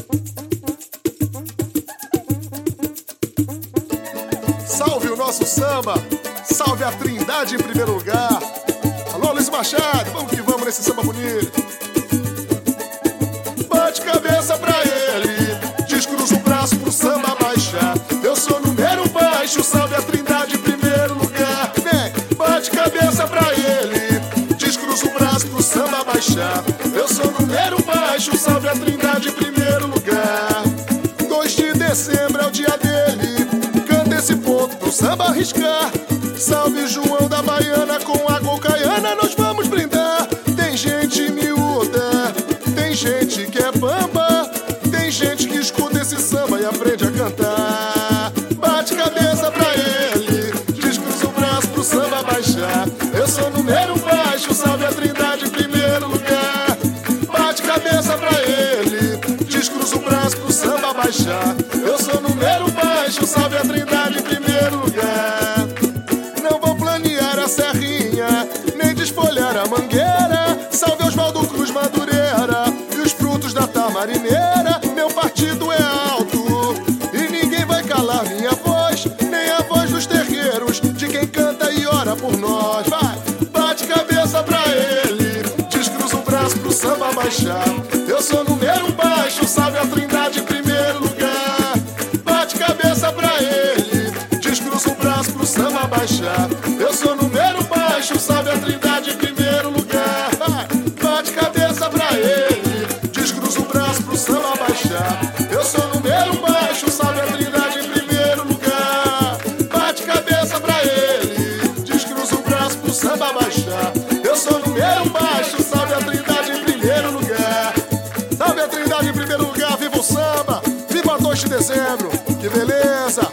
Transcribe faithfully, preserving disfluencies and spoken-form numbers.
Salve o nosso samba, salve a Trindade em primeiro lugar. Alô, Luiz Machado, vamos que vamos nesse samba bonito. Bate cabeça pra ele, descruza o braço pro samba baixar. Eu sou número baixo, salve a Trindade em primeiro lugar. Vem, bate cabeça pra ele, descruza o braço pro samba baixar. Eu sou número baixo, salve a Trindade em primeiro lugar. dois de dezembro é o dia dele, canta esse ponto pro samba arriscar. Salve João da Baiana, com água caiana nós vamos brindar. Tem gente miúda, tem gente que é bamba, tem gente que escuta esse samba e aprende a cantar. Bate cabeça pra ele, descruza o braço pro samba baixar. Eu sou número baixo, salve a Trindade em primeiro lugar. Bate cabeça pra ele, descruza o braço pro samba baixar. Eu sou número baixo, salve a Trindade em primeiro lugar. Não vou planear a serrinha, nem desfolhar a mangueira. Salve Oswaldo Cruz Madureira e os frutos da tamarineira. Meu partido é alto e ninguém vai calar minha voz, nem a voz dos terreiros, de quem canta e ora por nós. Vai, bate cabeça pra ele, descruza o braço pro samba baixar. Eu sou número baixo, salve a Trindade em primeiro lugar. Bate cabeça pra ele, descruza o braço pro samba baixar. Eu sou número baixo, salve a Trindade em primeiro lugar. Vai, bate cabeça pra ele, descruza o braço pro samba baixar. Eu sou número baixo, salve a Trindade em primeiro lugar. Bate cabeça pra ele, descruza o braço pro samba baixar. Eu sou número baixo, salve a Trindade em primeiro lugar. Salve a Trindade em primeiro lugar, viva o samba, viva dois de dezembro, que beleza!